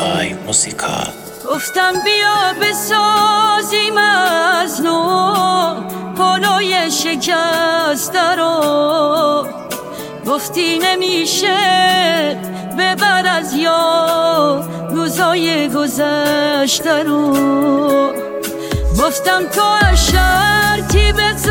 AI موسیقا. گفتم بیا بسازیم از نو پالای شکسته رو، گفتی نمیشه ببر از یاد روزای گذشته رو. گفتم تو شرطی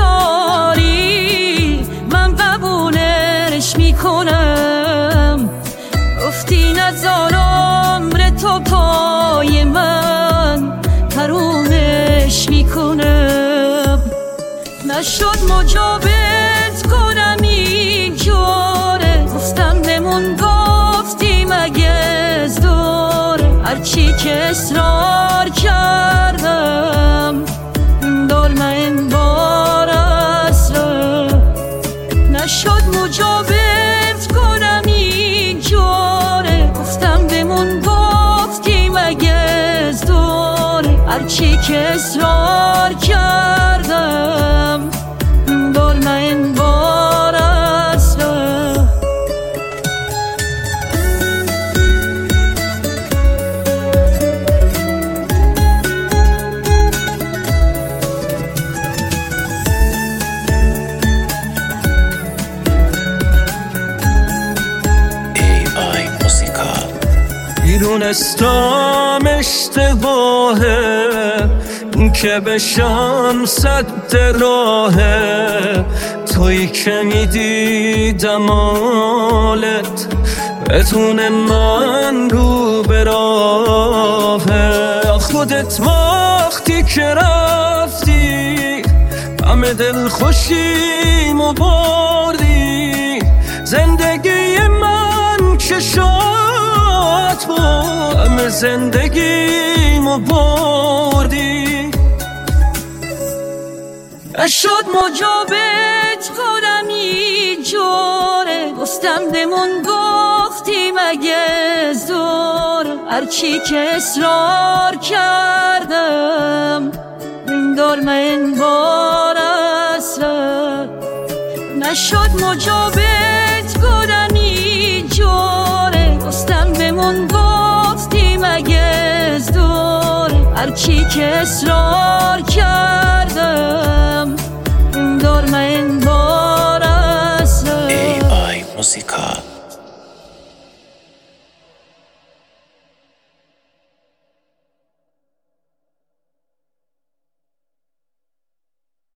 بذاری من قبولش میکنم، گفتی نذار عمر تو پای من حرومش میکنم. نشد مجابت کنم این جوره، گفتم نمون گفتی مگه از دوره، هرچی که اصرار کردم دارم این بار اصلا. نشد مجابت کنم این جوره، گفتم بمون گفتی مگه از دوره، هرچی که اصرار کردم دارم این بار اصلا. میدونستم اشتباهه که بشم صد راهه، تویی که میدیدم حالت بتونه من رو به راهه. خودت وقتی که رفتی همه دل خوشیمو بردی، زندگی من که شد با همه زندگیمو بردی. نشد مجابت کنم این جوره، گفتم نمون گفتی مگه زور، هرچی که اصرار کردم دارم این بار اصلا. نشد مجابت کنم این جوره، گفتم بمون گفتی مگه زور، هرچی که اصرار کردم